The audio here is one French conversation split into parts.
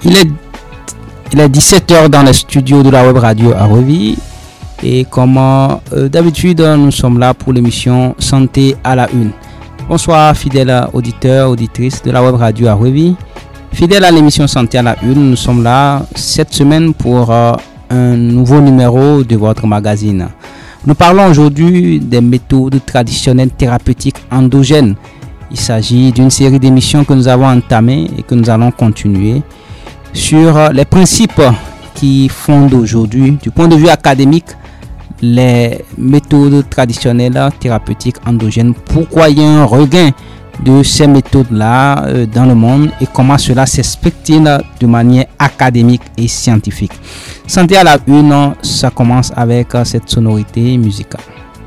Il est 17h dans le studio de la web radio à Revy. Et comme d'habitude, nous sommes là pour l'émission Santé à la Une. Bonsoir fidèles auditeurs, auditrices de la web radio à Revy. Fidèles à l'émission Santé à la Une, nous sommes là cette semaine pour un nouveau numéro de votre magazine. Nous parlons aujourd'hui des méthodes traditionnelles thérapeutiques endogènes. Il s'agit d'une série d'émissions que nous avons entamées et que nous allons continuer sur les principes qui fondent aujourd'hui, du point de vue académique, les méthodes traditionnelles thérapeutiques endogènes. Pourquoi il y a un regain de ces méthodes-là dans le monde et comment cela s'explique-t-il de manière académique et scientifique. Santé à la Une, ça commence avec cette sonorité musicale.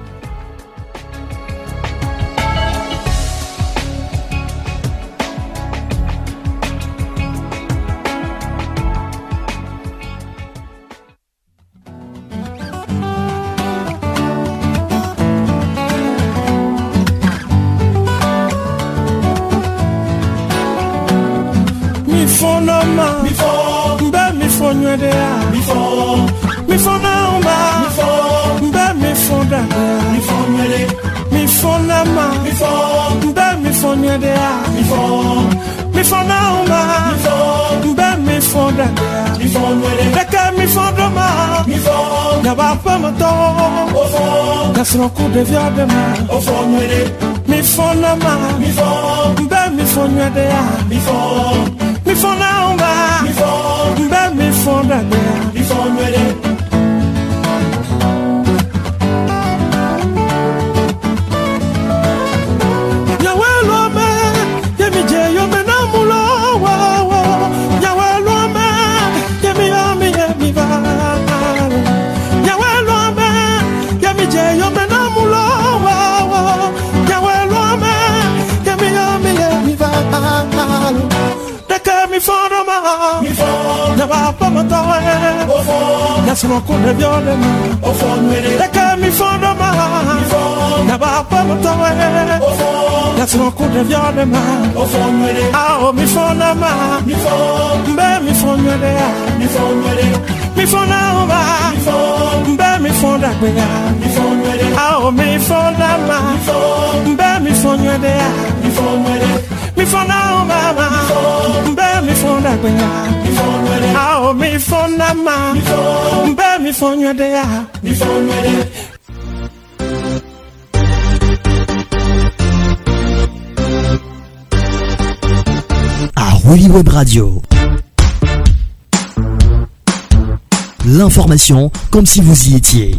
Son coup de viande de main, au fond, mi fond la main, mi fond, mi fond de mi fond la main, mi fond de mi fond Son coup de viande de main, au fond, mi fond de main, n'a pas mon temps, son coup de viande de main, au fond, ah, mi fond de main, mi fond de mi fond de main, mi fond de ah, mi fond de main, mi fond de mi fond de maman, mi fond de ah, mi fond de maman, mi fond de mi fond de à Revy Web Radio. L'information comme si vous y étiez.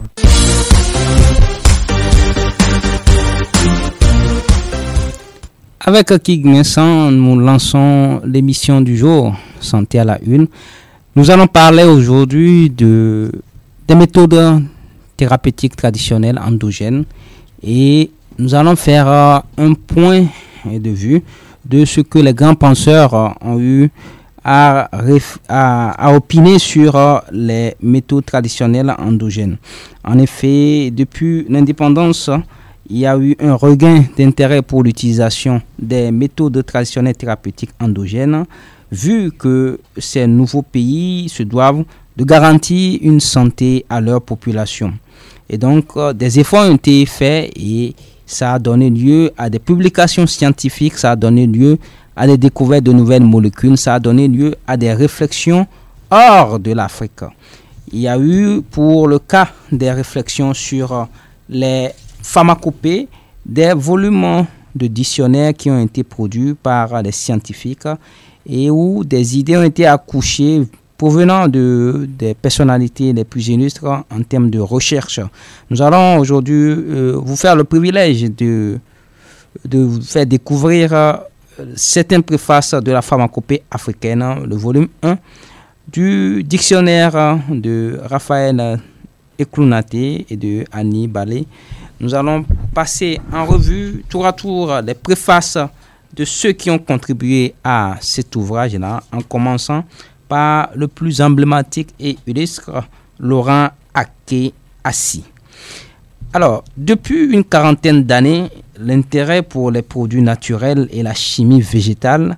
Avec Kig Vincent, nous lançons l'émission du jour, Santé à la Une. Nous allons parler aujourd'hui des méthodes thérapeutiques traditionnelles endogènes et nous allons faire un point de vue de ce que les grands penseurs ont eu à opiner sur les méthodes traditionnelles endogènes. En effet, depuis l'indépendance, il y a eu un regain d'intérêt pour l'utilisation des méthodes traditionnelles thérapeutiques endogènes, vu que ces nouveaux pays se doivent de garantir une santé à leur population. Et donc, des efforts ont été faits et ça a donné lieu à des publications scientifiques, ça a donné lieu à des découvertes de nouvelles molécules, ça a donné lieu à des réflexions hors de l'Afrique. Il y a eu, pour le cas des réflexions sur les pharmacopées, des volumes de dictionnaires qui ont été produits par les scientifiques et où des idées ont été accouchées provenant des personnalités les plus illustres en termes de recherche. Nous allons aujourd'hui vous faire le privilège de vous faire découvrir certaines préfaces de la pharmacopée africaine, le volume 1 du dictionnaire de Raphaël Eklounaté et de Annie Ballet. Nous allons passer en revue tour à tour les préfaces de ceux qui ont contribué à cet ouvrage-là, en commençant par le plus emblématique et illustre, Laurent Aké-Assis. Alors, depuis une quarantaine d'années, l'intérêt pour les produits naturels et la chimie végétale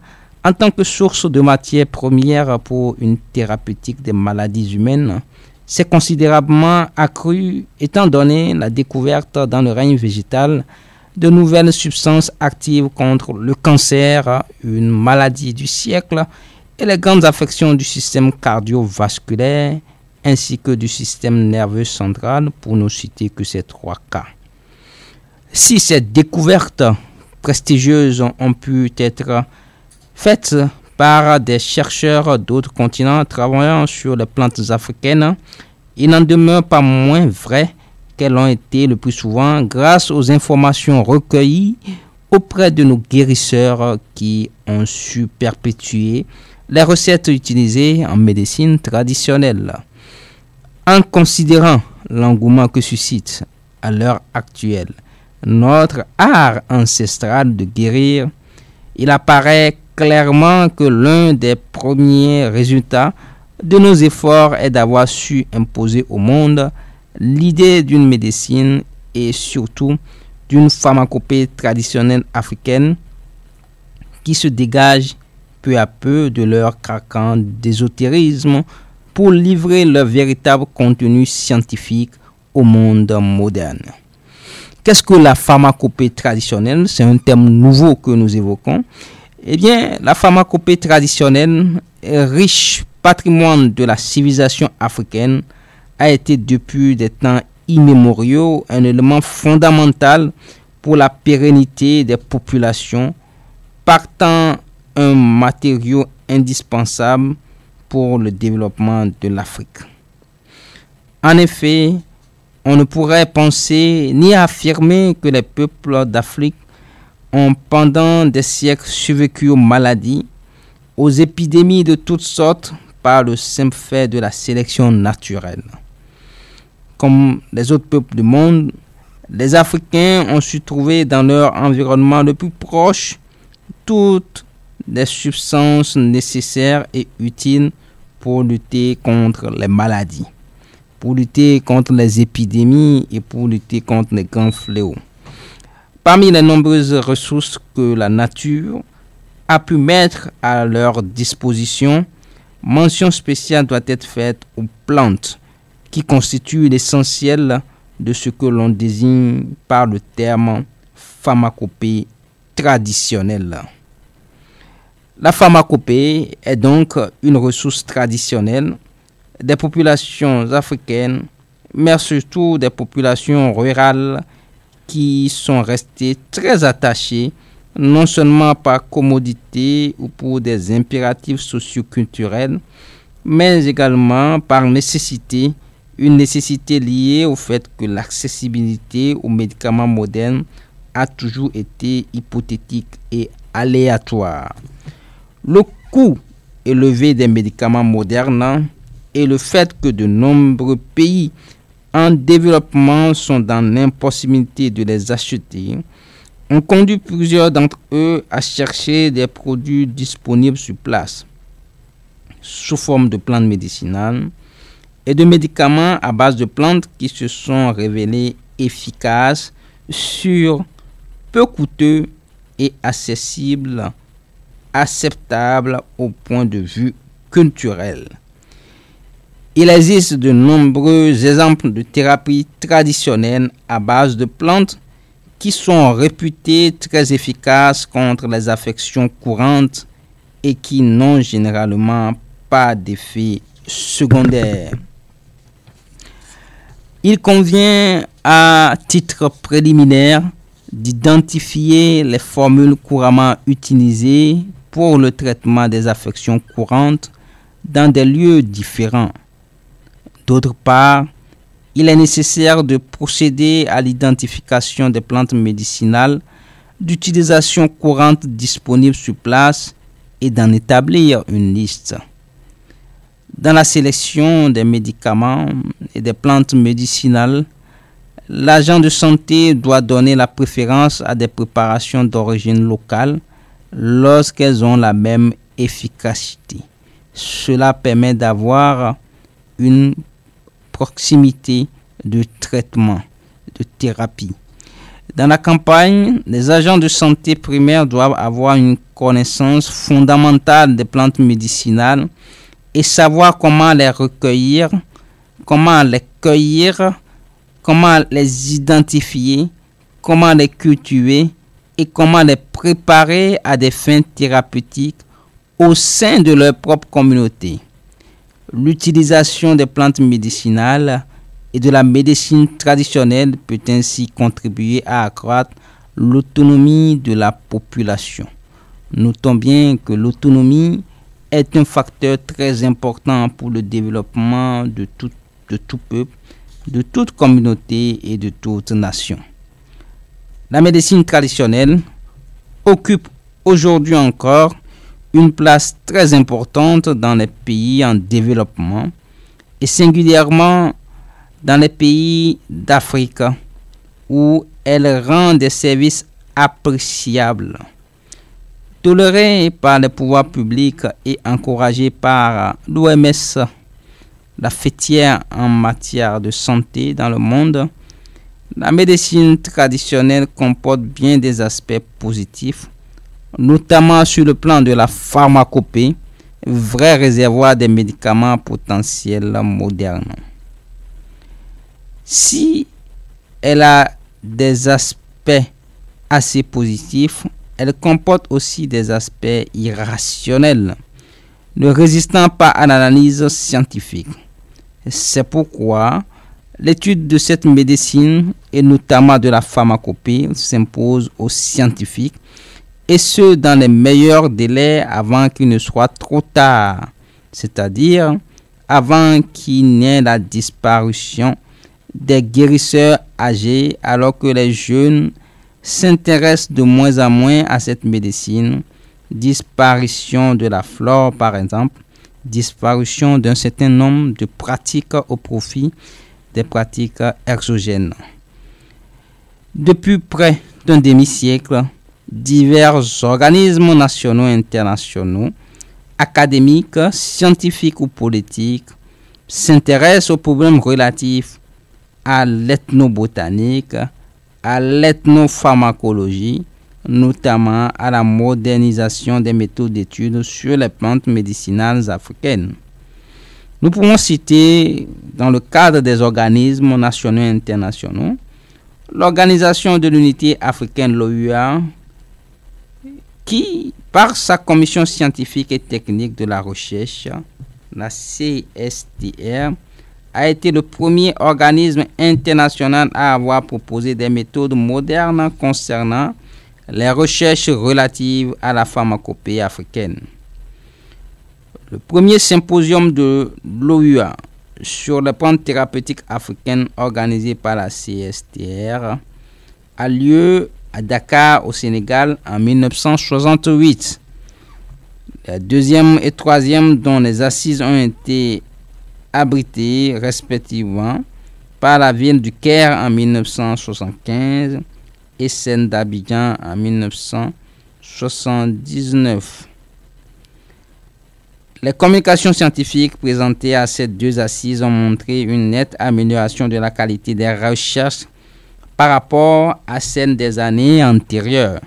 En tant que source de matière première pour une thérapeutique des maladies humaines, s'est considérablement accru étant donné la découverte dans le règne végétal de nouvelles substances actives contre le cancer, une maladie du siècle, et les grandes affections du système cardiovasculaire ainsi que du système nerveux central, pour ne citer que ces 3 cas. Si ces découvertes prestigieuses ont pu être faites par des chercheurs d'autres continents travaillant sur les plantes africaines, il n'en demeure pas moins vrai qu'elles ont été le plus souvent grâce aux informations recueillies auprès de nos guérisseurs qui ont su perpétuer les recettes utilisées en médecine traditionnelle. En considérant l'engouement que suscite à l'heure actuelle notre art ancestral de guérir, il apparaît clairement que l'un des premiers résultats de nos efforts est d'avoir su imposer au monde l'idée d'une médecine et surtout d'une pharmacopée traditionnelle africaine qui se dégage peu à peu de leur carcan d'ésotérisme pour livrer leur véritable contenu scientifique au monde moderne. Qu'est-ce que la pharmacopée traditionnelle? C'est un terme nouveau que nous évoquons. Eh bien, la pharmacopée traditionnelle, riche patrimoine de la civilisation africaine, a été depuis des temps immémoriaux un élément fondamental pour la pérennité des populations, partant un matériau indispensable pour le développement de l'Afrique. En effet, on ne pourrait penser ni affirmer que les peuples d'Afrique ont pendant des siècles survécu aux maladies, aux épidémies de toutes sortes par le simple fait de la sélection naturelle. Comme les autres peuples du monde, les Africains ont su trouver dans leur environnement le plus proche toutes les substances nécessaires et utiles pour lutter contre les maladies, pour lutter contre les épidémies et pour lutter contre les grands fléaux. Parmi les nombreuses ressources que la nature a pu mettre à leur disposition, mention spéciale doit être faite aux plantes, qui constituent l'essentiel de ce que l'on désigne par le terme pharmacopée traditionnelle. La pharmacopée est donc une ressource traditionnelle des populations africaines, mais surtout des populations rurales qui sont restées très attachées, non seulement par commodité ou pour des impératifs socio-culturels, mais également par nécessité, une nécessité liée au fait que l'accessibilité aux médicaments modernes a toujours été hypothétique et aléatoire. Le coût élevé des médicaments modernes et le fait que de nombreux pays en développement sont dans l'impossibilité de les acheter ont conduit plusieurs d'entre eux à chercher des produits disponibles sur place, sous forme de plantes médicinales et de médicaments à base de plantes qui se sont révélés efficaces, sûrs, peu coûteux et accessibles, acceptables au point de vue culturel. Il existe de nombreux exemples de thérapies traditionnelles à base de plantes qui sont réputées très efficaces contre les affections courantes et qui n'ont généralement pas d'effet secondaire. Il convient à titre préliminaire d'identifier les formules couramment utilisées pour le traitement des affections courantes dans des lieux différents. D'autre part, il est nécessaire de procéder à l'identification des plantes médicinales d'utilisation courante disponibles sur place et d'en établir une liste. Dans la sélection des médicaments et des plantes médicinales, l'agent de santé doit donner la préférence à des préparations d'origine locale lorsqu'elles ont la même efficacité. Cela permet d'avoir une proximité de traitement, de thérapie. Dans la campagne, les agents de santé primaire doivent avoir une connaissance fondamentale des plantes médicinales et savoir comment les recueillir, comment les cueillir, comment les identifier, comment les cultiver et comment les préparer à des fins thérapeutiques au sein de leur propre communauté. L'utilisation des plantes médicinales et de la médecine traditionnelle peut ainsi contribuer à accroître l'autonomie de la population. Notons bien que l'autonomie est un facteur très important pour le développement de tout peuple, de toute communauté et de toute nation. La médecine traditionnelle occupe aujourd'hui encore une place très importante dans les pays en développement et singulièrement dans les pays d'Afrique où elle rend des services appréciables. Tolérée par les pouvoirs publics et encouragée par l'OMS, la fêtière en matière de santé dans le monde, la médecine traditionnelle comporte bien des aspects positifs, notamment sur le plan de la pharmacopée, vrai réservoir des médicaments potentiels modernes. Si elle a des aspects assez positifs, elle comporte aussi des aspects irrationnels, ne résistant pas à l'analyse scientifique. C'est pourquoi l'étude de cette médecine, et notamment de la pharmacopée, s'impose aux scientifiques, et ce dans les meilleurs délais avant qu'il ne soit trop tard, c'est-à-dire avant qu'il n'y ait la disparition des guérisseurs âgés, alors que les jeunes s'intéressent de moins en moins à cette médecine. Disparition de la flore, par exemple, disparition d'un certain nombre de pratiques au profit des pratiques exogènes. Depuis près d'un demi-siècle, divers organismes nationaux et internationaux, académiques, scientifiques ou politiques, s'intéressent aux problèmes relatifs à l'ethnobotanique, à l'ethnopharmacologie, notamment à la modernisation des méthodes d'études sur les plantes médicinales africaines. Nous pouvons citer, dans le cadre des organismes nationaux et internationaux, l'Organisation de l'Unité africaine, l'OUA, qui, par sa commission scientifique et technique de la recherche, la CSTR, a été le premier organisme international à avoir proposé des méthodes modernes concernant les recherches relatives à la pharmacopée africaine. Le premier symposium de l'OUA sur les plantes thérapeutiques africaines organisé par la CSTR a lieu à Dakar, au Sénégal, en 1968. La deuxième et troisième, dont les assises ont été abritées respectivement par la ville du Caire en 1975 et celle d'Abidjan en 1979. Les communications scientifiques présentées à ces deux assises ont montré une nette amélioration de la qualité des recherches par rapport à celles des années antérieures.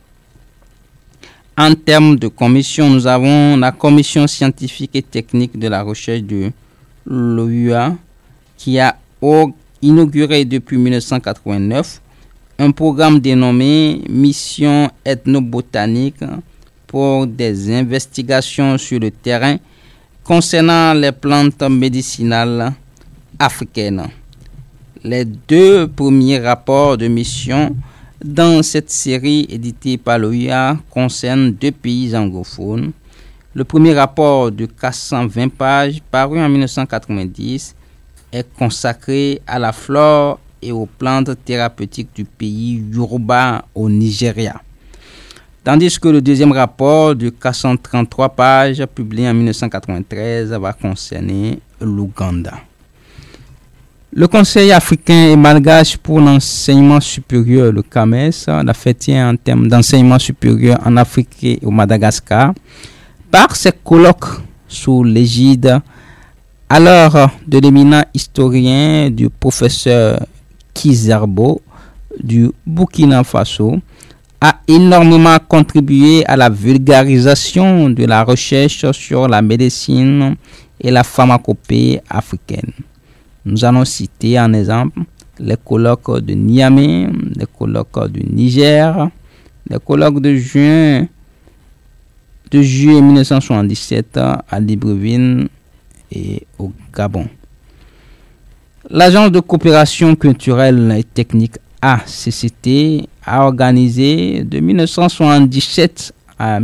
En termes de commission, nous avons la commission scientifique et technique de la recherche de l'OUA qui a inauguré depuis 1989 un programme dénommé Mission ethnobotanique pour des investigations sur le terrain concernant les plantes médicinales africaines. Les deux premiers rapports de mission dans cette série éditée par l'OUA concernent deux pays anglophones. Le premier rapport de 420 pages, paru en 1990, est consacré à la flore et aux plantes thérapeutiques du pays Yoruba au Nigeria. Tandis que le deuxième rapport de 433 pages, publié en 1993, va concerner l'Ouganda. Le Conseil africain et malgache pour l'enseignement supérieur, le CAMES, la fêtière en termes d'enseignement supérieur en Afrique et au Madagascar, par ses colloques sous l'égide alors de l'éminent historien du professeur Kizerbo du Burkina Faso, a énormément contribué à la vulgarisation de la recherche sur la médecine et la pharmacopée africaine. Nous allons citer en exemple les colloques de Niamey, les colloques du Niger, les colloques de juillet 1977 à Libreville et au Gabon. L'Agence de coopération culturelle et technique ACCT a organisé de 1977 à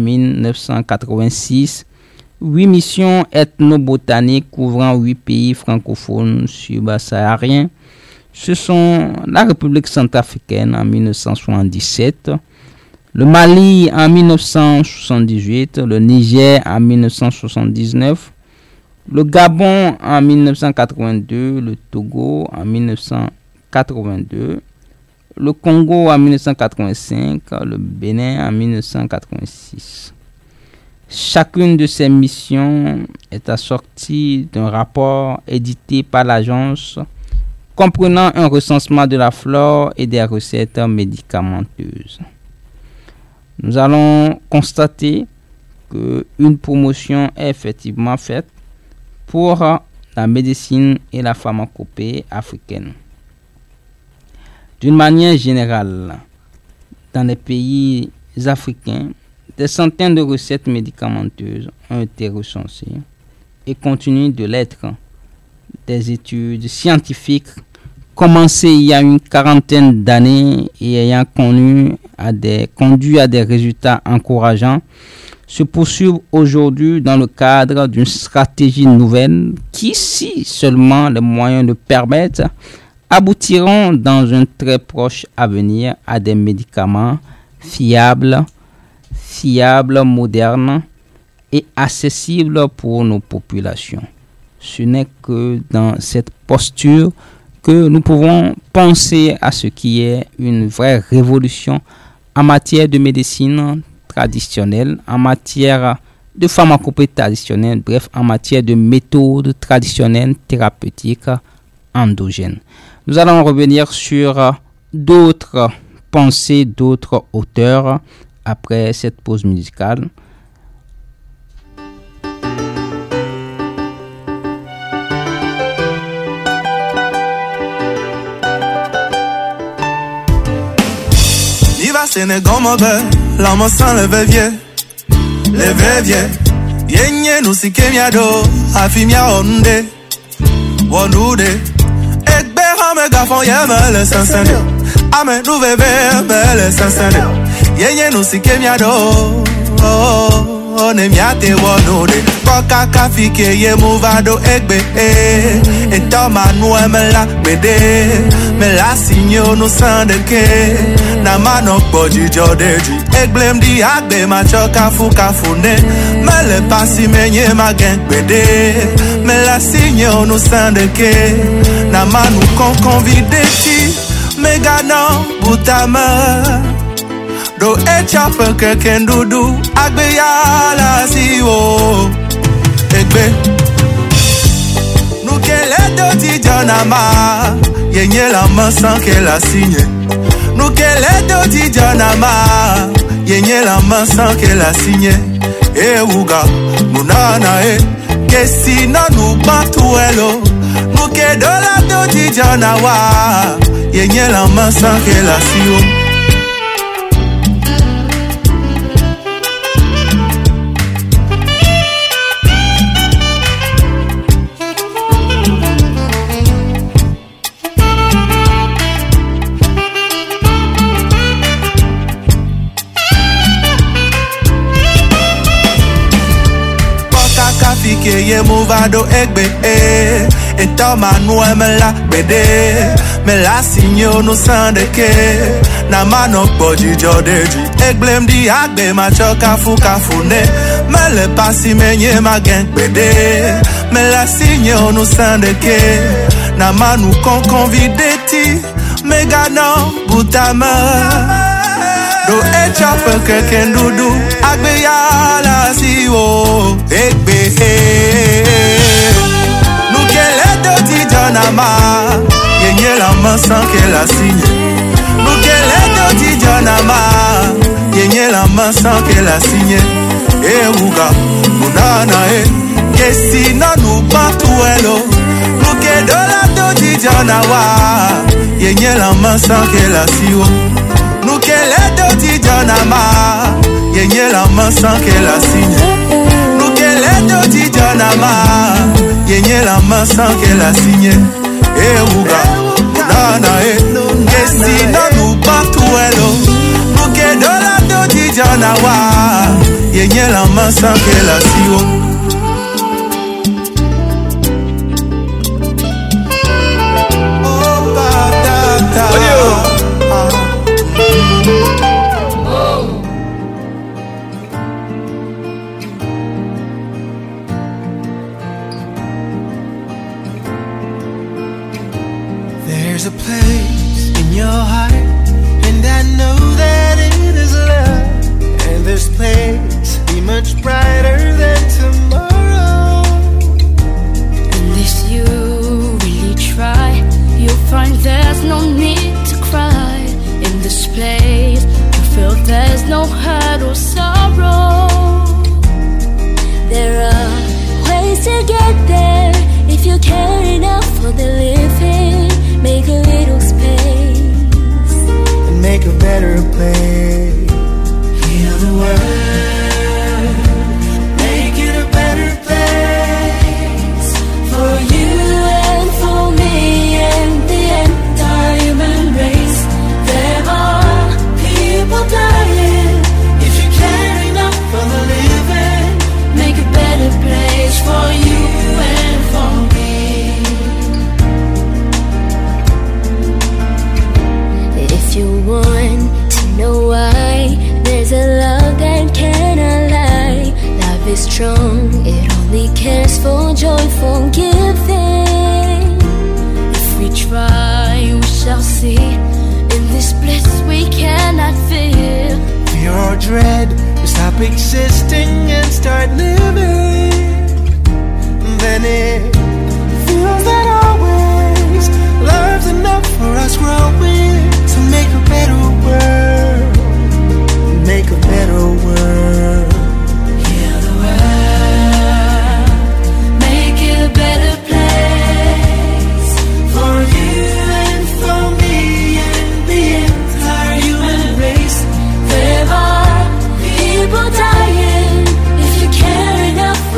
1986 8 missions ethnobotaniques couvrant 8 pays francophones subsahariens. Ce sont la République centrafricaine en 1977, le Mali en 1978, le Niger en 1979, le Gabon en 1982, le Togo en 1982, le Congo en 1985, le Bénin en 1986. Chacune de ces missions est assortie d'un rapport édité par l'agence comprenant un recensement de la flore et des recettes médicamenteuses. Nous allons constater qu'une promotion est effectivement faite pour la médecine et la pharmacopée africaine. D'une manière générale, dans les pays africains, des centaines de recettes médicamenteuses ont été recensées et continuent de l'être. Des études scientifiques commencées il y a une quarantaine d'années et ayant conduit à des résultats encourageants se poursuivent aujourd'hui dans le cadre d'une stratégie nouvelle qui, si seulement les moyens le permettent, aboutiront dans un très proche avenir à des médicaments fiables, modernes et accessibles pour nos populations. Ce n'est que dans cette posture que nous pouvons penser à ce qui est une vraie révolution en matière de médecine traditionnelle, en matière de pharmacopée traditionnelle, bref, en matière de méthodes traditionnelles thérapeutiques endogènes. Nous allons revenir sur d'autres pensées, d'autres auteurs après cette pause musicale. Sénégomobe, l'homme sans le vevier, yenye nusike miado, afimia onde, wonude, ekbe hame gafon yeme le sansende, ame nou veve le sansende, yenye nusike miado, ne miate wonude, koka kafike ye movado ekbe, etoma nou la bede, me la signo no sandeke. Na mano boji jodeji Eglem di agbe macho kafune Me le pasi menye magen bede Me la signe onu sandeke Na manu konvideti Me gano butama Do echape keken dudu Agbe ya la siwo Egbe Nou ke le do ti janama Yenye la masan ke la signe Nou kele do di janama Yenye la mansan ke la signe E uga Nou nana Ke si nan nou bantuelo Nou ke do la do di janawa Yenye la mansan ke la siyo Fike ye movado egbe Etoma nou eme la bede Me la signo no sandeke Na mano boji jodeji Eglem di agbe macho kafune Me le pasi menye magen bede Me la signo no sandeke Na manu konvideti Me gano butama Do echape keken dudu Agbe ya la siwo Egbe Nou kele do ti janama Yenye la mansan ke la signe Nou main qu'elle a signé. Et Ouga, Mounana, et sinon nous partout, hello. Nous que de la dodi Janawa, Yenye la main qu'elle a signé. Nous que les dodi Janama, Yenye la main qu'elle a signé. Nous que les dodi Janama, Yenye la main qu'elle a signé. Et Ouga, Mounana, et sinon nous partout, hello. Nous que de la dodi Janawa, Yenye la main qu'elle a signé. There's a place in your heart, and I know that it is love. And this place be much brighter than tomorrow. And if you really try, you'll find there's no need to cry. In this place, you feel there's no hurt or sorrow. There are ways to get there if you care enough for the living. Make a little space and make a better place. Heal the world, make it a better place for you and for me and the entire human race. There are people dying. If you care enough for the living, make a better place for you and for me. If you want to know why, there's a love that cannot lie. Love is strong, it only cares for joyful giving. If we try, we shall see. In this bliss we cannot feel. Fear or dread, stop existing and start living. Then it feels that always love's enough for us growing. So make a better world, make a better world. Heal the world, make it a better place for you and for me and the entire human race. There are people dying. If you care enough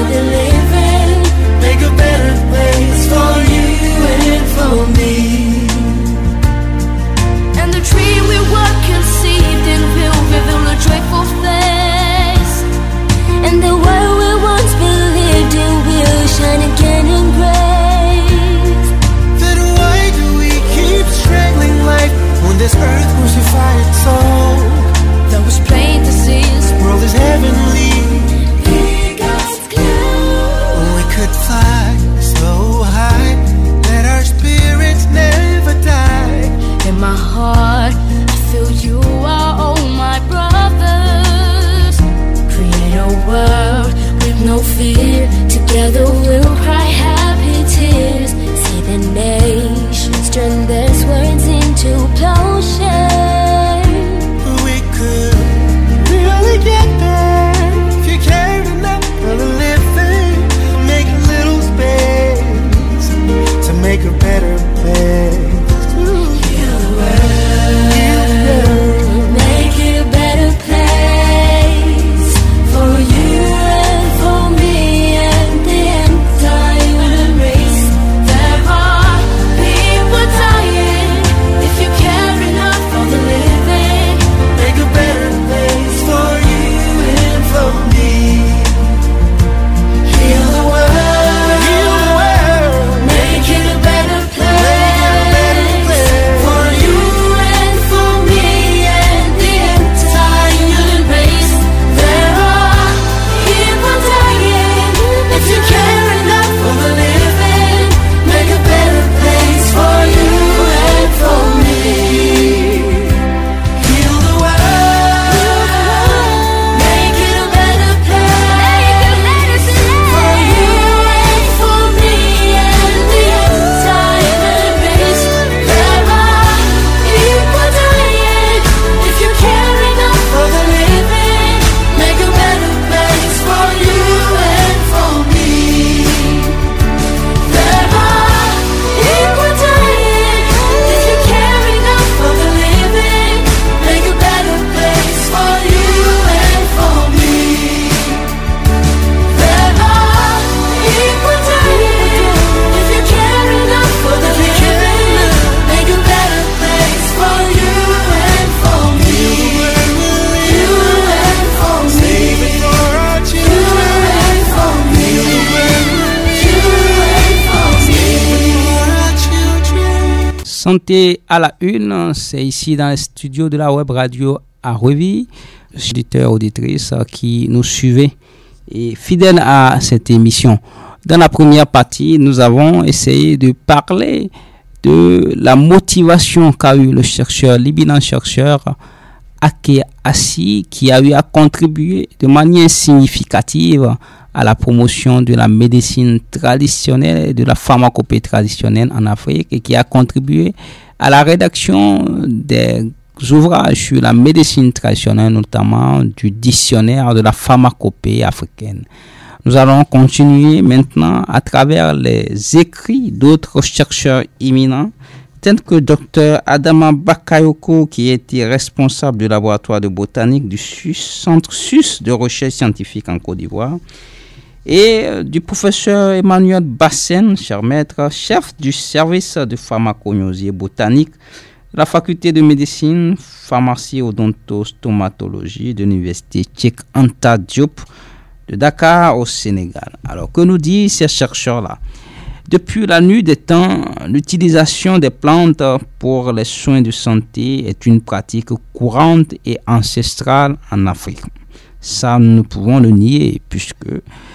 Santé à la une, c'est ici dans les studios de la web radio à Reville. Auditeurs, auditrices qui nous suivaient et fidèles à cette émission. Dans la première partie, nous avons essayé de parler de la motivation qu'a eu le chercheur, l'éminent chercheur Ake Assi, qui a eu à contribuer de manière significative à la promotion de la médecine traditionnelle et de la pharmacopée traditionnelle en Afrique et qui a contribué à la rédaction des ouvrages sur la médecine traditionnelle, notamment du dictionnaire de la pharmacopée africaine. Nous allons continuer maintenant à travers les écrits d'autres chercheurs éminents, tels que Dr Adama Bakayoko, qui était responsable du laboratoire de botanique du Centre SUS de recherche scientifique en Côte d'Ivoire, et du professeur Emmanuel Bassen, cher maître, chef du service de pharmacognosie et botanique de la faculté de médecine, pharmacie, odontostomatologie de l'université Cheikh Anta Diop de Dakar au Sénégal. Alors, que nous disent ces chercheurs-là? Depuis la nuit des temps, l'utilisation des plantes pour les soins de santé est une pratique courante et ancestrale en Afrique. Ça, nous pouvons le nier, puisque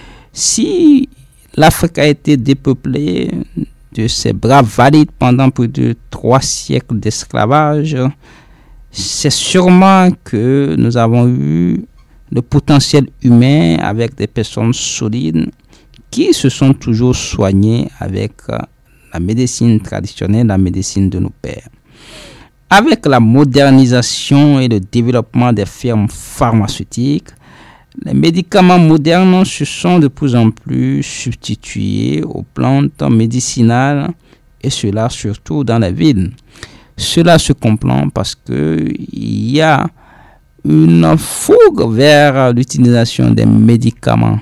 si l'Afrique a été dépeuplée de ces braves valides pendant plus de 3 siècles d'esclavage, c'est sûrement que nous avons eu le potentiel humain avec des personnes solides qui se sont toujours soignées avec la médecine traditionnelle, la médecine de nos pères. Avec la modernisation et le développement des firmes pharmaceutiques, les médicaments modernes se sont de plus en plus substitués aux plantes médicinales, et cela surtout dans les villes. Cela se comprend parce qu'il y a une fougue vers l'utilisation des médicaments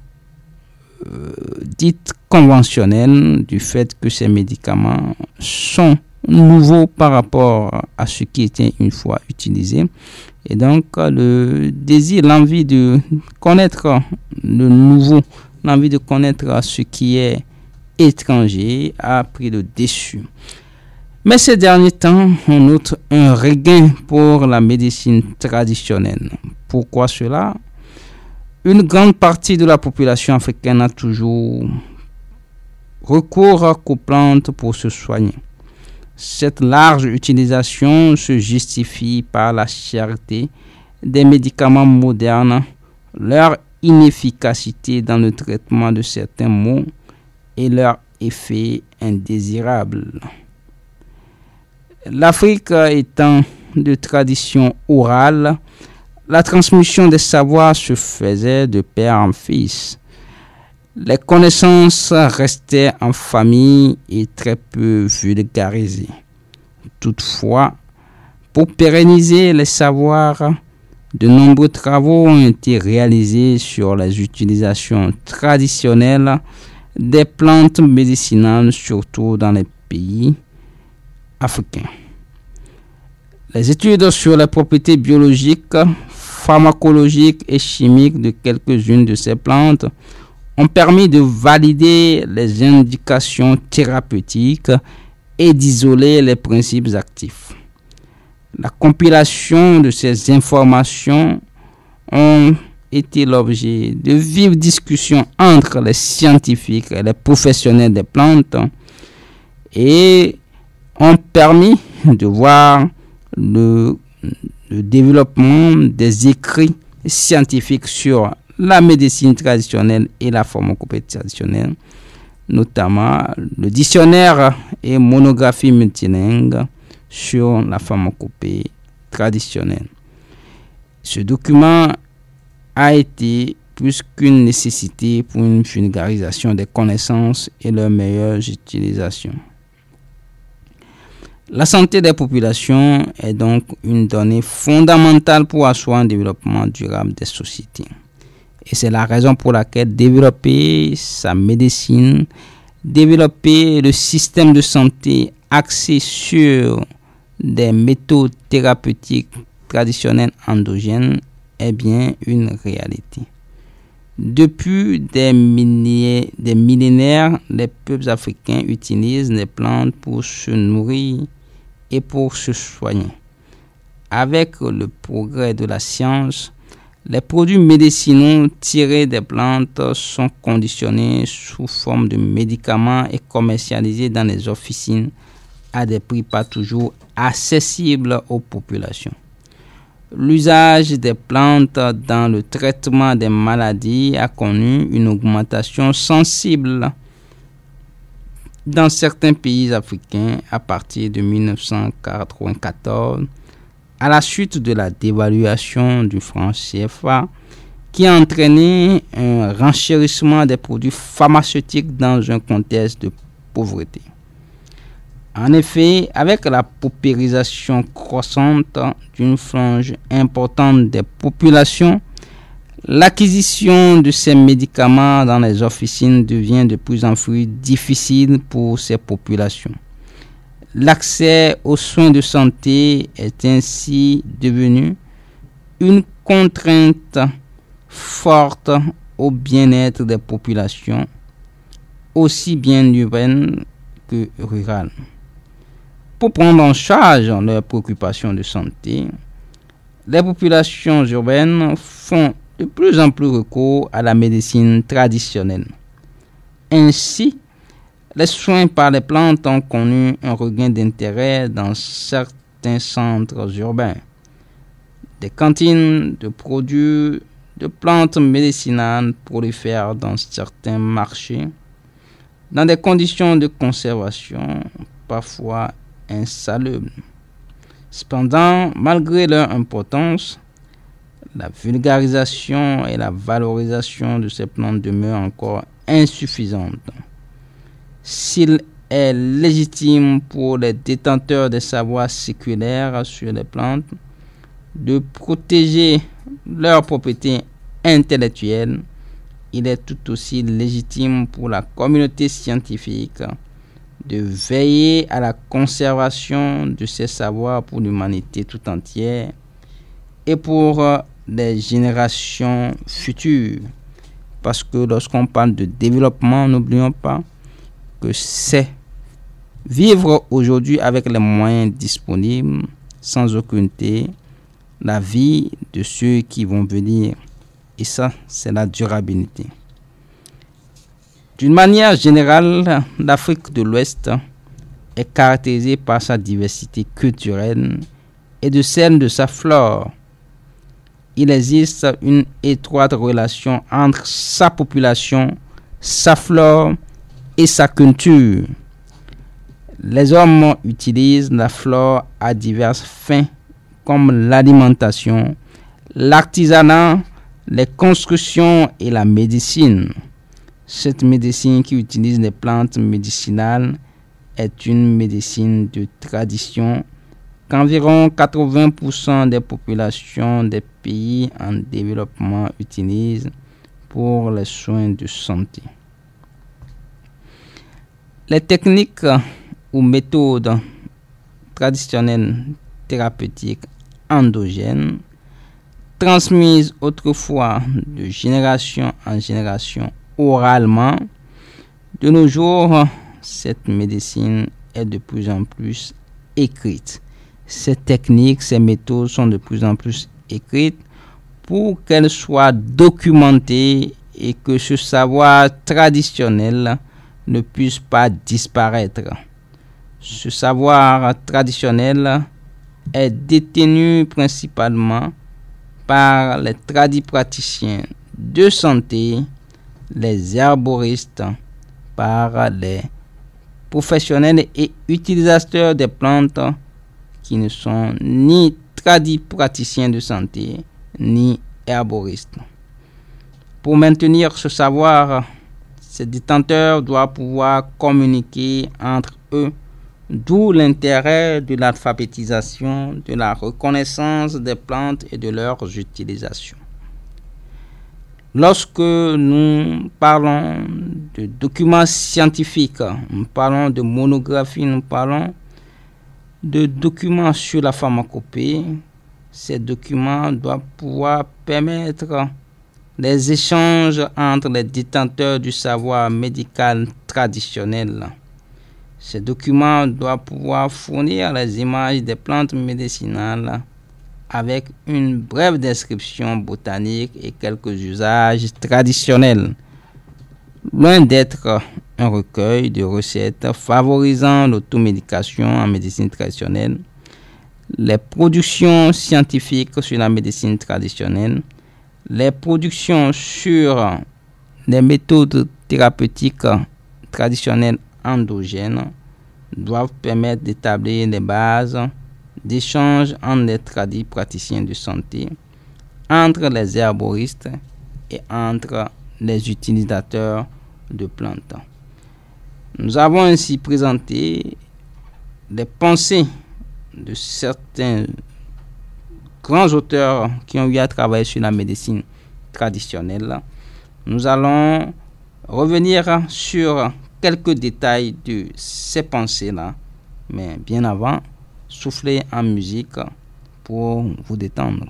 dits conventionnels, du fait que ces médicaments sont nouveaux par rapport à ce qui était une fois utilisé. Et donc, le désir, l'envie de connaître le nouveau, l'envie de connaître ce qui est étranger a pris le dessus. Mais ces derniers temps, on note un regain pour la médecine traditionnelle. Pourquoi cela? Une grande partie de la population africaine a toujours recours aux plantes pour se soigner. Cette large utilisation se justifie par la cherté des médicaments modernes, leur inefficacité dans le traitement de certains maux et leur effet indésirable. L'Afrique étant de tradition orale, la transmission des savoirs se faisait de père en fils. Les connaissances restaient en famille et très peu vulgarisées. Toutefois, pour pérenniser les savoirs, de nombreux travaux ont été réalisés sur les utilisations traditionnelles des plantes médicinales, surtout dans les pays africains. Les études sur les propriétés biologiques, pharmacologiques et chimiques de quelques-unes de ces plantes ont permis de valider les indications thérapeutiques et d'isoler les principes actifs. La compilation de ces informations ont été l'objet de vives discussions entre les scientifiques et les professionnels des plantes et ont permis de voir le développement des écrits scientifiques sur la médecine traditionnelle et la pharmacopée traditionnelle, notamment le dictionnaire et monographie multilingue sur la pharmacopée traditionnelle. Ce document a été plus qu'une nécessité pour une vulgarisation des connaissances et leur meilleure utilisation. La santé des populations est donc une donnée fondamentale pour assurer un développement durable des sociétés. Et c'est la raison pour laquelle développer sa médecine, développer le système de santé axé sur des méthodes thérapeutiques traditionnelles endogènes est bien une réalité. Depuis des millénaires, les peuples africains utilisent les plantes pour se nourrir et pour se soigner. Avec le progrès de la science, les produits médicinaux tirés des plantes sont conditionnés sous forme de médicaments et commercialisés dans les officines à des prix pas toujours accessibles aux populations. L'usage des plantes dans le traitement des maladies a connu une augmentation sensible dans certains pays africains à partir de 1994, à la suite de la dévaluation du franc CFA, qui a entraîné un renchérissement des produits pharmaceutiques dans un contexte de pauvreté. En effet, avec la paupérisation croissante d'une frange importante des populations, l'acquisition de ces médicaments dans les officines devient de plus en plus difficile pour ces populations. L'accès aux soins de santé est ainsi devenu une contrainte forte au bien-être des populations, aussi bien urbaines que rurales. Pour prendre en charge leurs préoccupations de santé, les populations urbaines font de plus en plus recours à la médecine traditionnelle. Ainsi, les soins par les plantes ont connu un regain d'intérêt dans certains centres urbains. Des cantines de produits de plantes médicinales prolifèrent dans certains marchés, dans des conditions de conservation parfois insalubres. Cependant, malgré leur importance, la vulgarisation et la valorisation de ces plantes demeurent encore insuffisantes. S'il est légitime pour les détenteurs des savoirs séculaires sur les plantes de protéger leurs propriétés intellectuelles, il est tout aussi légitime pour la communauté scientifique de veiller à la conservation de ces savoirs pour l'humanité tout entière et pour les générations futures. Parce que lorsqu'on parle de développement, n'oublions pas que c'est vivre aujourd'hui avec les moyens disponibles sans occulter la vie de ceux qui vont venir. Et ça, c'est la durabilité. D'une manière générale, l'Afrique de l'Ouest est caractérisée par sa diversité culturelle et de celle de sa flore. Il existe une étroite relation entre sa population, sa flore et sa culture. Les hommes utilisent la flore à diverses fins comme l'alimentation, l'artisanat, les constructions et la médecine. Cette médecine qui utilise les plantes médicinales est une médecine de tradition qu'environ 80% des populations des pays en développement utilisent pour les soins de santé. Les techniques ou méthodes traditionnelles thérapeutiques endogènes, transmises autrefois de génération en génération oralement, de nos jours, cette médecine est de plus en plus écrite. Ces techniques, ces méthodes sont de plus en plus écrites pour qu'elles soient documentées et que ce savoir traditionnel ne puisse pas disparaître. Ce savoir traditionnel est détenu principalement par les tradipraticiens de santé, les herboristes, par les professionnels et utilisateurs des plantes qui ne sont ni tradipraticiens de santé ni herboristes. Pour maintenir ce savoir, ces détenteurs doivent pouvoir communiquer entre eux, d'où l'intérêt de l'alphabétisation, de la reconnaissance des plantes et de leurs utilisations. Lorsque nous parlons de documents scientifiques, nous parlons de monographies, nous parlons de documents sur la pharmacopée, ces documents doivent pouvoir permettre les échanges entre les détenteurs du savoir médical traditionnel. Ces documents doivent pouvoir fournir les images des plantes médicinales avec une brève description botanique et quelques usages traditionnels. Loin d'être un recueil de recettes favorisant l'automédication en médecine traditionnelle, les productions scientifiques sur la médecine traditionnelle, les productions sur les méthodes thérapeutiques traditionnelles endogènes doivent permettre d'établir les bases d'échanges entre les tradis praticiens de santé, entre les herboristes et entre les utilisateurs de plantes. Nous avons ainsi présenté les pensées de certains grands auteurs qui ont eu à travailler sur la médecine traditionnelle. Nous allons revenir sur quelques détails de ces pensées-là, mais bien avant, souffler en musique pour vous détendre.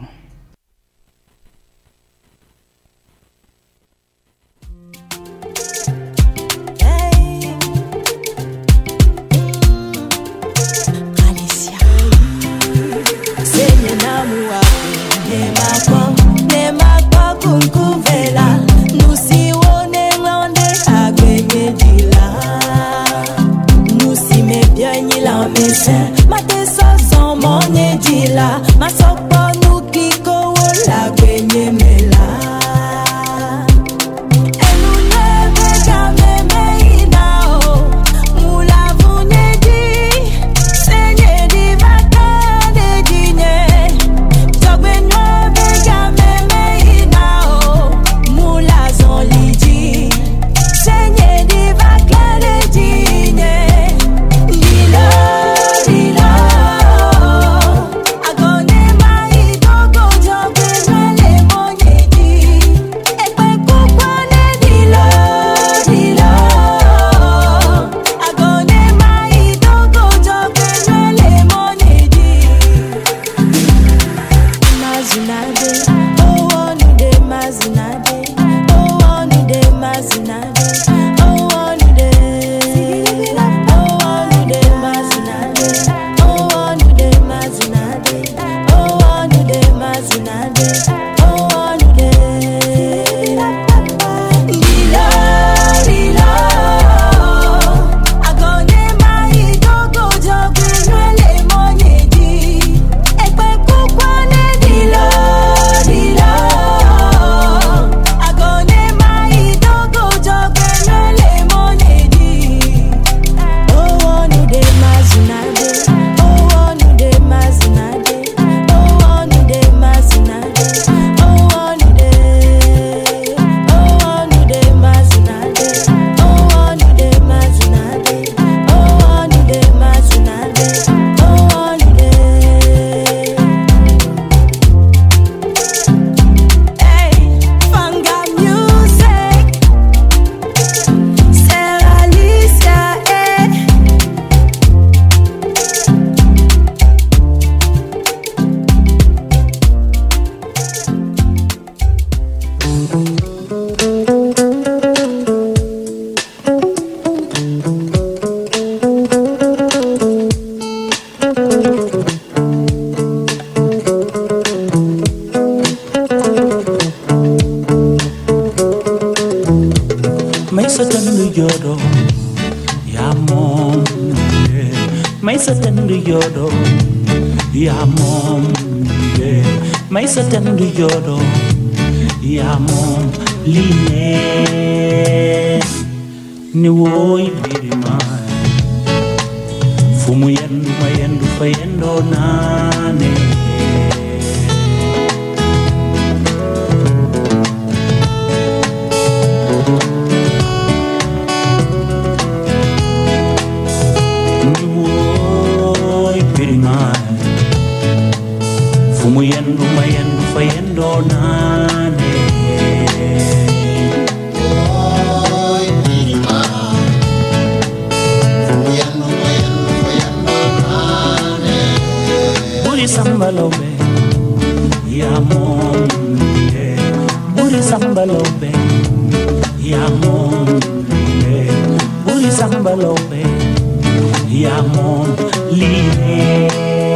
ya moom lii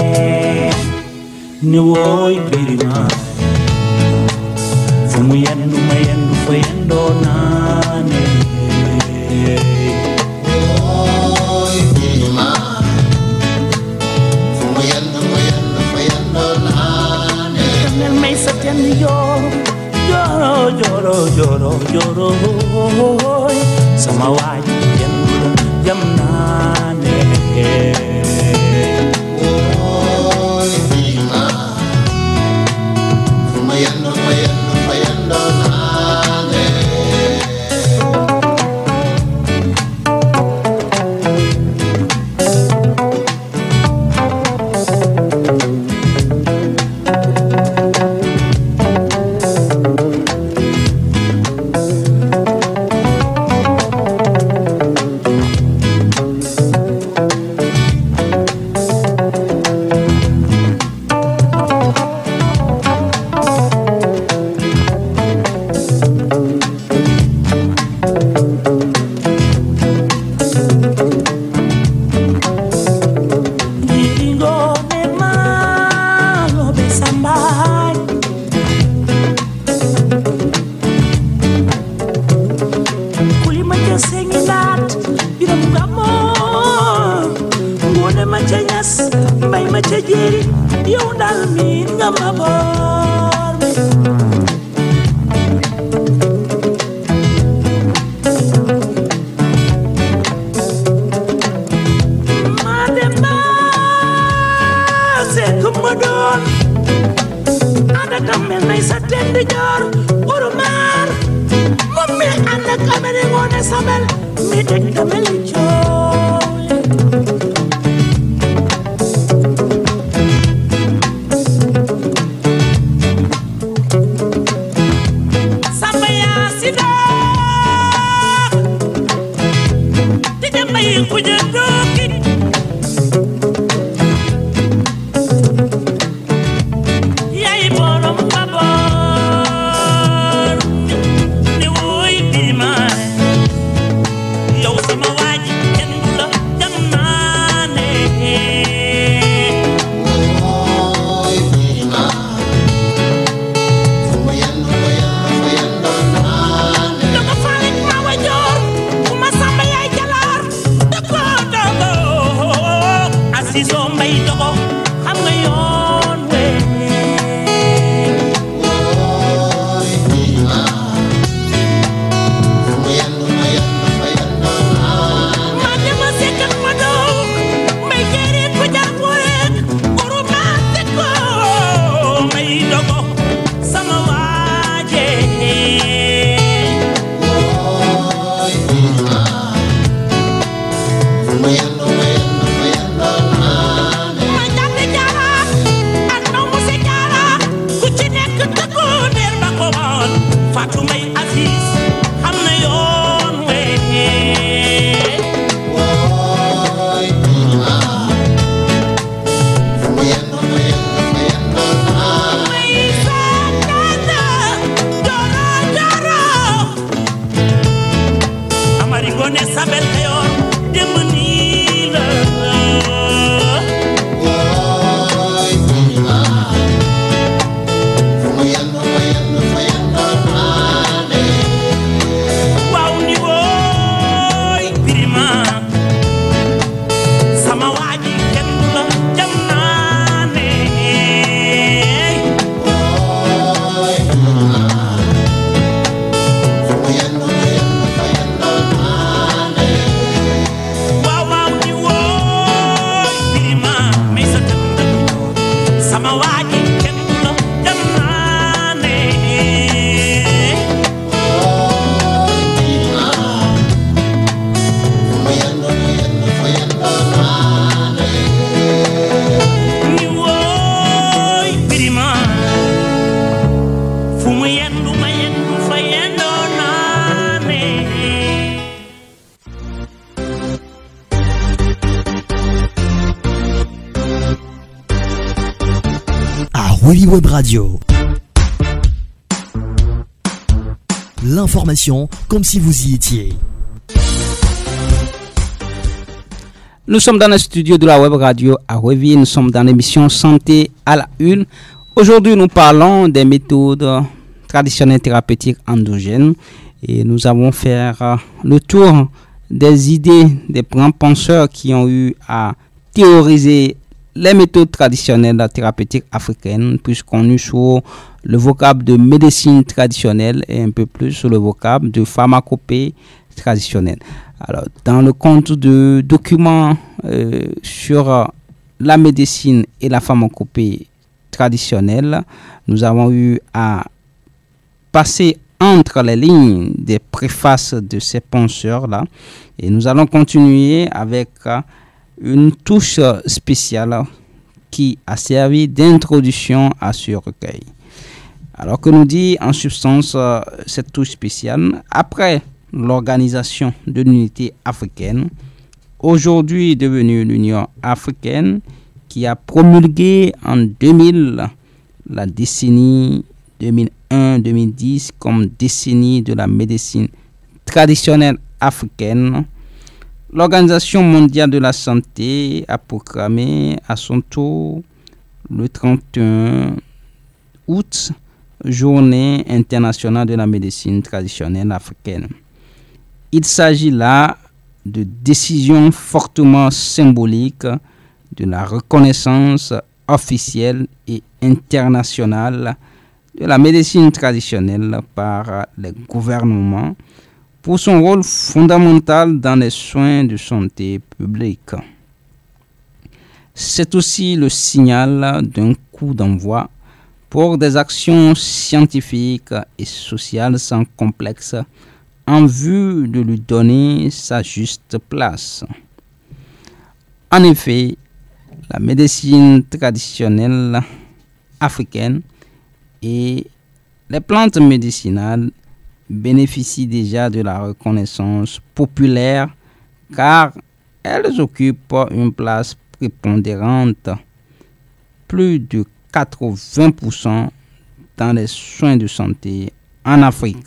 ni wooy birima fu mu yendu ma yendu fa yendoo naane wooy birima fu mu yendu ma yendu fa yendoo naane mel may sa tenn yoo joro joro joro joro sama waaj yendu la jam naane wooy birima fu mu yendu ma yendu fa yendoo naane Weli Web Radio. L'information comme si vous y étiez. Nous sommes dans le studio de la web radio à Reville. Nous sommes dans l'émission Santé à la Une. Aujourd'hui, nous parlons des méthodes traditionnelles thérapeutiques endogènes et nous allons faire le tour des idées des grands penseurs qui ont eu à théoriser les méthodes traditionnelles thérapeutiques africaines, puisqu'on est sur le vocable de médecine traditionnelle et un peu plus sur le vocable de pharmacopée traditionnelle. Alors, dans le compte de documents sur la médecine et la pharmacopée traditionnelle, nous avons eu à passer entre les lignes des préfaces de ces penseurs-là et nous allons continuer avec une touche spéciale qui a servi d'introduction à ce recueil. Alors que nous dit en substance cette touche spéciale, après l'organisation de l'unité africaine, aujourd'hui devenue l'Union africaine, qui a promulgué en 2000 la décennie 2001-2010 comme décennie de la médecine traditionnelle africaine, l'Organisation mondiale de la santé a proclamé à son tour le 31 août Journée internationale de la médecine traditionnelle africaine. Il s'agit là de décisions fortement symboliques de la reconnaissance officielle et internationale de la médecine traditionnelle par les gouvernements pour son rôle fondamental dans les soins de santé publique. C'est aussi le signal d'un coup d'envoi pour des actions scientifiques et sociales sans complexe en vue de lui donner sa juste place. En effet, la médecine traditionnelle africaine et les plantes médicinales bénéficient déjà de la reconnaissance populaire car elles occupent une place prépondérante, plus de 80% dans les soins de santé en Afrique.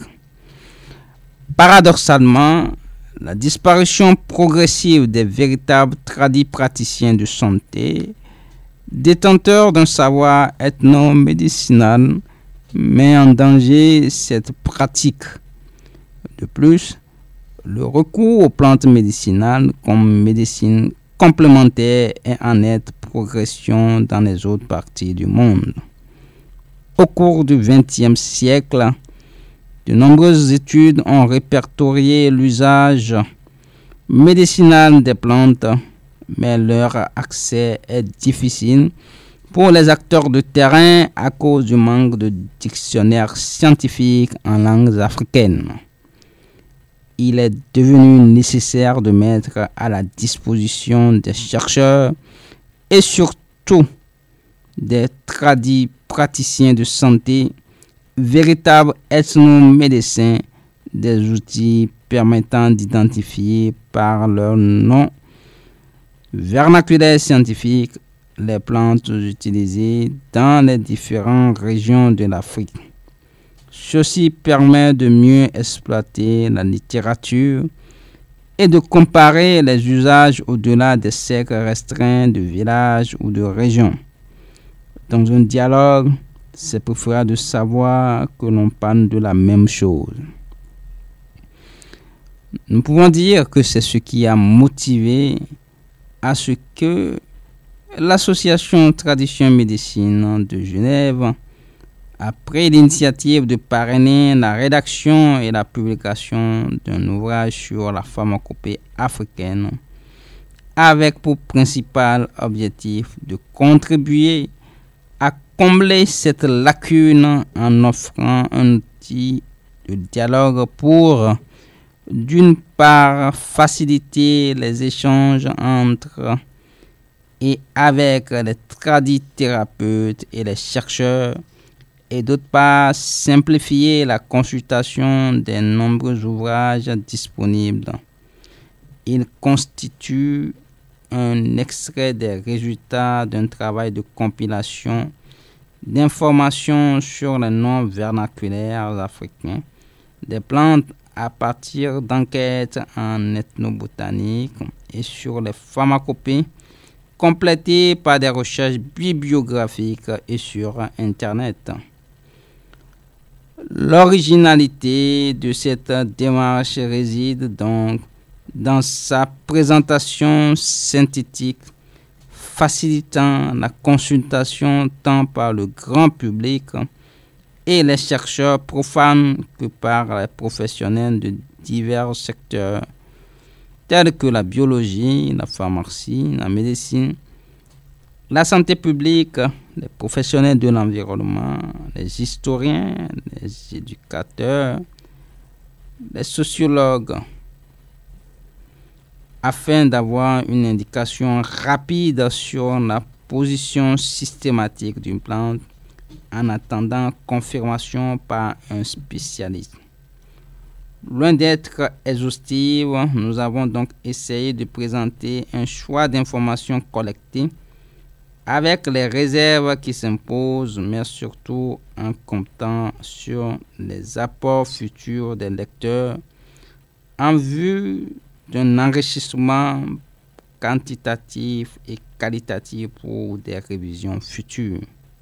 Paradoxalement, la disparition progressive des véritables praticiens de santé, détenteurs d'un savoir ethno-médicinal, met en danger cette pratique. De plus, le recours aux plantes médicinales comme médecine complémentaire est en nette progression dans les autres parties du monde. Au cours du XXe siècle, de nombreuses études ont répertorié l'usage médicinal des plantes, mais leur accès est difficile pour les acteurs de terrain à cause du manque de dictionnaires scientifiques en langues africaines. Il est devenu nécessaire de mettre à la disposition des chercheurs et surtout des praticiens de santé, véritables ethnomédecins, des outils permettant d'identifier par leur nom vernaculaire scientifique les plantes utilisées dans les différentes régions de l'Afrique. Ceci permet de mieux exploiter la littérature et de comparer les usages au-delà des cercles restreints de villages ou de régions. Dans un dialogue, c'est préférable de savoir que l'on parle de la même chose. Nous pouvons dire que c'est ce qui a motivé à ce que l'Association Tradition Médecine de Genève a pris l'initiative de parrainer la rédaction et la publication d'un ouvrage sur la pharmacopée africaine avec pour principal objectif de contribuer à combler cette lacune en offrant un outil de dialogue pour, d'une part, faciliter les échanges entre et avec les tradithérapeutes et les chercheurs, et d'autre part, simplifier la consultation des nombreux ouvrages disponibles. Il constitue un extrait des résultats d'un travail de compilation d'informations sur les noms vernaculaires africains, des plantes à partir d'enquêtes en ethnobotanique et sur les pharmacopées, complétées par des recherches bibliographiques et sur Internet. L'originalité de cette démarche réside donc dans sa présentation synthétique, facilitant la consultation tant par le grand public et les chercheurs profanes que par les professionnels de divers secteurs tels que la biologie, la pharmacie, la médecine, la santé publique, les professionnels de l'environnement, les historiens, les éducateurs, les sociologues, afin d'avoir une indication rapide sur la position systématique d'une plante en attendant confirmation par un spécialiste. Loin d'être exhaustive, nous avons donc essayé de présenter un choix d'informations collectées avec les réserves qui s'imposent, mais surtout en comptant sur les apports futurs des lecteurs en vue d'un enrichissement quantitatif et qualitatif pour des révisions futures.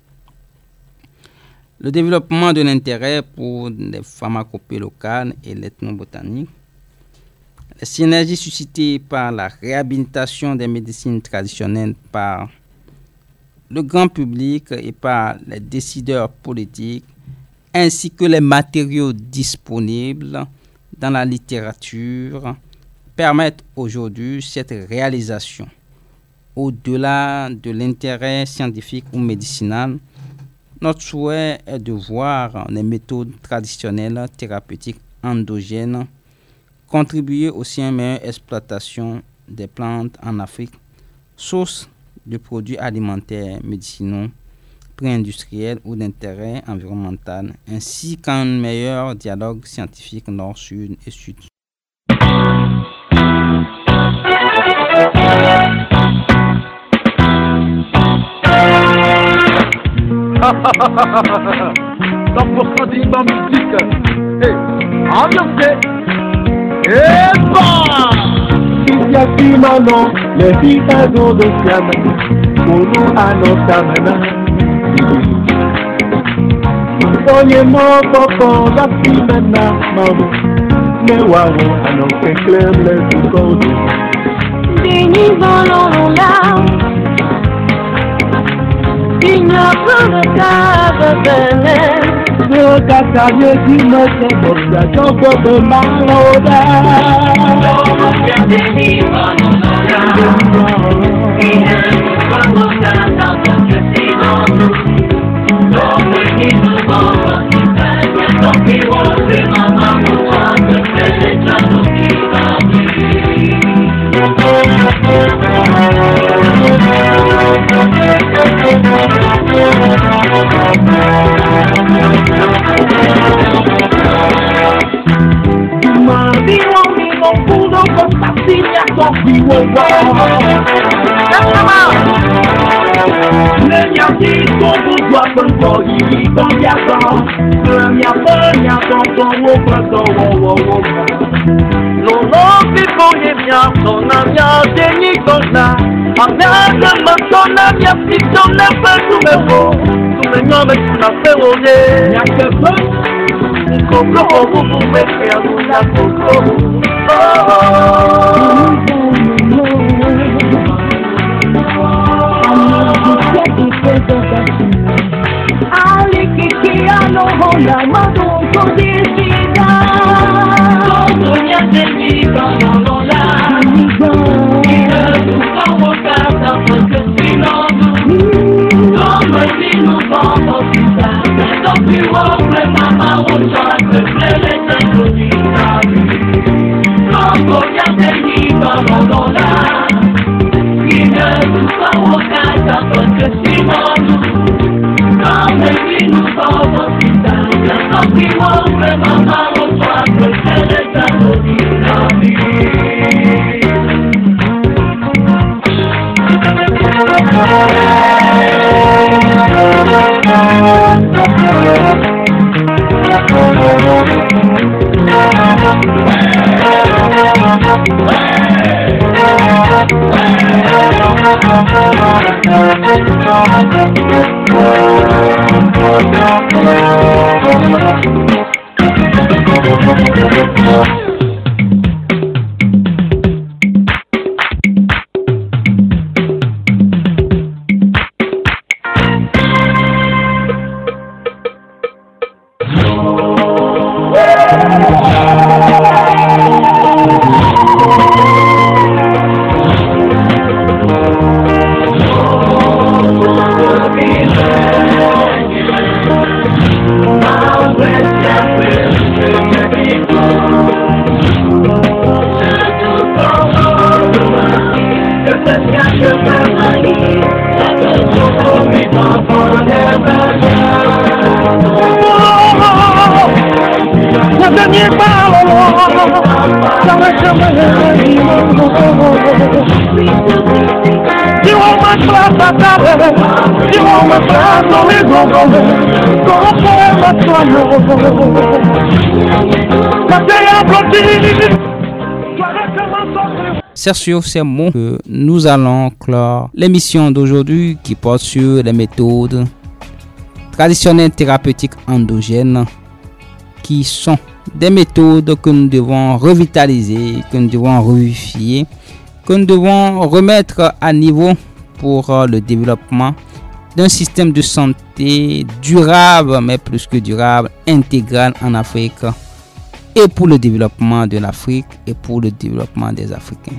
Le développement de l'intérêt pour les pharmacopées locales et l'ethnobotanique, les synergies suscitées par la réhabilitation des médecines traditionnelles par le grand public et par les décideurs politiques, ainsi que les matériaux disponibles dans la littérature, permettent aujourd'hui cette réalisation. Au-delà de l'intérêt scientifique ou médicinal, notre souhait est de voir les méthodes traditionnelles thérapeutiques endogènes contribuer aussi à une meilleure exploitation des plantes en Afrique, source de produits alimentaires, médicinaux, pré-industriels ou d'intérêt environnemental, ainsi qu'un meilleur dialogue scientifique nord-sud et sud. Pour digne musique, ambiance, et bah! Il y a qui maintenant, les filles de Siam, pour nous à nos samana. Soyez mon papa, la fille maintenant, maman. Mais waouh, à nos clairs, les coups. Béni dans l'on il n'y a pas de cas de venir. Le cacailleux qui me fait pour la jambe de Maroda. L'homme qui a des livres dans l'homme. Il ne pas nos cas dans que c'est dans nous. L'homme qui nous vend qui fait donc il va faire maman moi que c'est les gens qui va C'est sur ces mots que nous allons clore l'émission d'aujourd'hui qui porte sur les méthodes traditionnelles thérapeutiques endogènes qui sont des méthodes que nous devons revitaliser, que nous devons revivifier, que nous devons remettre à niveau pour le développement d'un système de santé durable, mais plus que durable, intégral en Afrique et pour le développement de l'Afrique et pour le développement des Africains.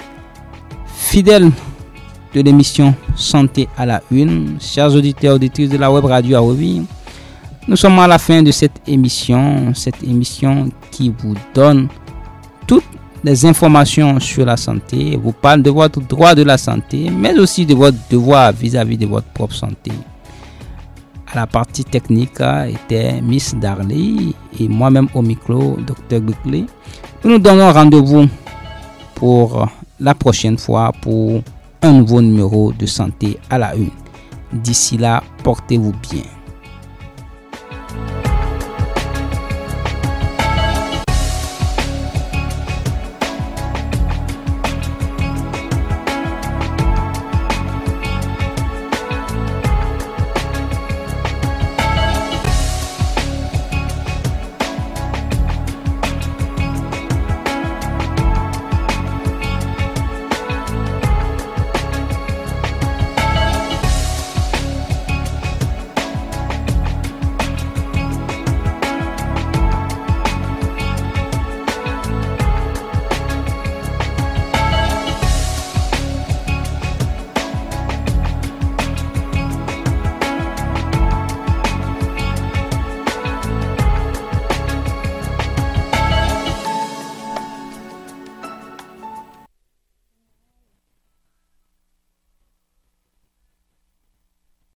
Fidèles de l'émission Santé à la Une, chers auditeurs et auditrices de la web radio Arovi, nous sommes à la fin de cette émission qui vous donne toutes les informations sur la santé, vous parle de votre droit de la santé, mais aussi de votre devoir vis-à-vis de votre propre santé. À la partie technique était Miss Darley et moi-même au micro, Dr Buckley. Nous nous donnons rendez-vous pour la prochaine fois pour un nouveau numéro de Santé à la Une. D'ici là, portez-vous bien.